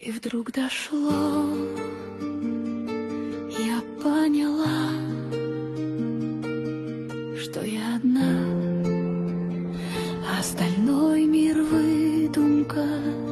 И вдруг дошло, я поняла, что я одна, а остальной мир выдумка,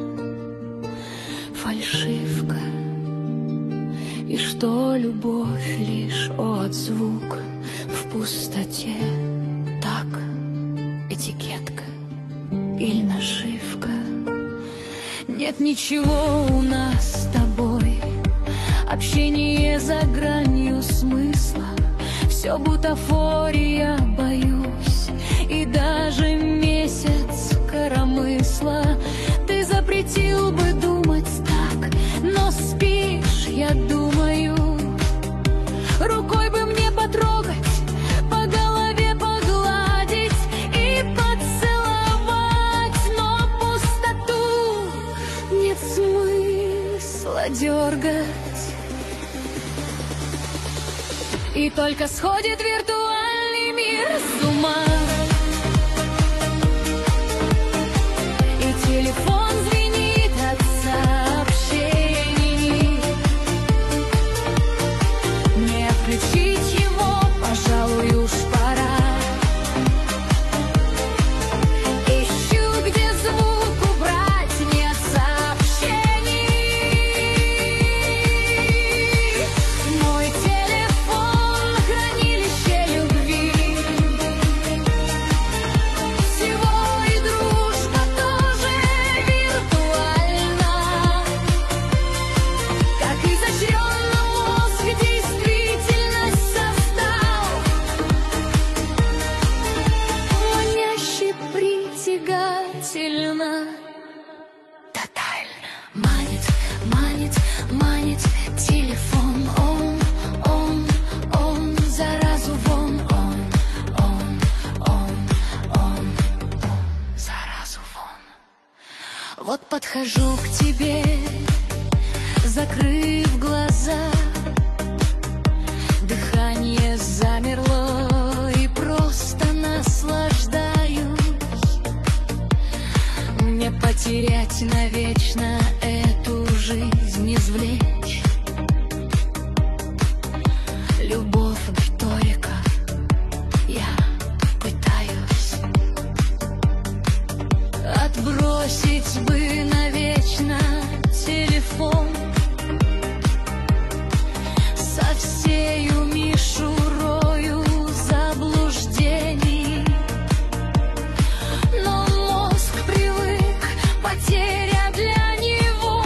фальшивка, и что любовь лишь отзвук в пустоте. Так, этикетка или наживка. Нет ничего у нас с тобой, общение за гранью смысла. Все бутафория, боюсь, и даже месяц коромысла. Ты запретил бы думать так, но спишь, я думаю. Рукой бы мне потрогать, по голове погладить и поцеловать, но пустоту нет смысла дергать. И только сходит виртуальный мир с ума, и телефон звенит от сообщений. Не включить его, пожалуй, уж пора. Ищу, где звук убрать, нет сообщений. Мой телефон — хранилище любви. Всего и дружба тоже виртуальна. Как изощренно мозг действительность создал, маняще, притягательно, тотально. Манит, манит, манит телефон. Он, заразу вон. Он, заразу вон. Вот подхожу к тебе, закрыв глаза. Дыхание замерло, и просто наслаждаюсь. Мне потерять навечно эту жизнь, извлечь. Любовь — риторика, я пытаюсь отбросить бы навечно телефон со всею мишурою заблуждений. Но мозг привык, потеря для него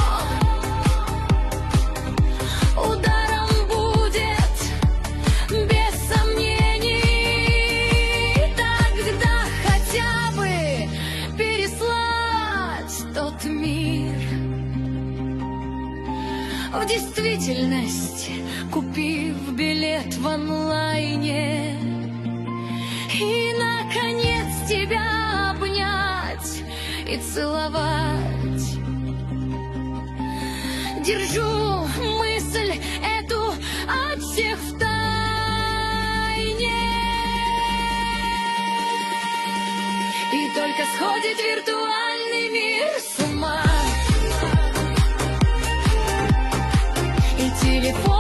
ударом будет, без сомнений. Тогда хотя бы переслать тот мир в действительность, купив билет в онлайне. И, наконец, тебя обнять и целовать. Держу мысль эту от всех в тайне. И только сходит виртуальный мир с ума, и телефон